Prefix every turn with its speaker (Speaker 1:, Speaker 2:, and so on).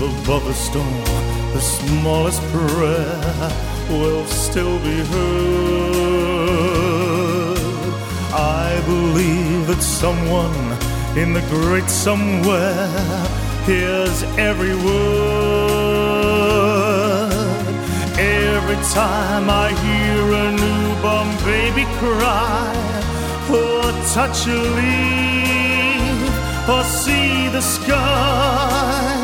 Speaker 1: above the storm, the smallest prayer will still be heard. I believe that someone in the great somewhere hears every word. Every time I hear a newborn baby cry, or touch a leaf, or see the sky,